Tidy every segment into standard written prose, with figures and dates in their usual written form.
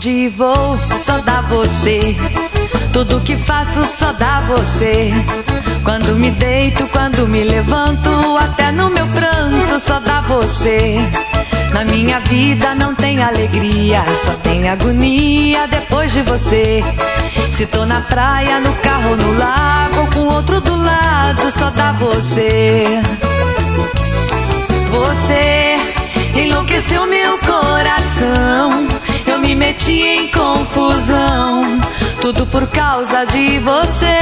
onde vou, só dá você. Tudo que faço só dá você. Quando me deito, quando me levanto, até no meu pranto só dá você. Na minha vida não tem alegria, só tem agonia depois de você. Se tô na praia, no carro ou no lago, ou com outro do lado, só dá você. Você enlouqueceu meu coração, eu me meti em confusão, tudo por causa de você.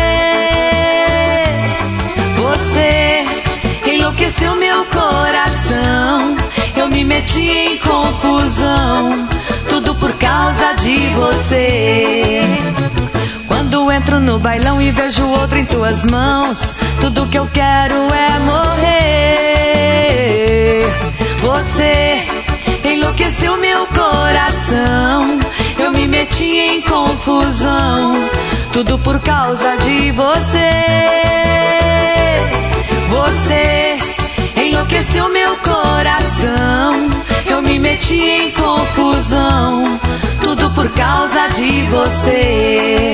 Você enlouqueceu meu coração, eu me meti em confusão, tudo por causa de você. Quando entro no bailão e vejo outro em tuas mãos, tudo que eu quero é morrer. Você enlouqueceu meu coração, eu me meti em confusão, tudo por causa de você. Você enlouqueceu meu coração, eu me meti em confusão, tudo por causa de você.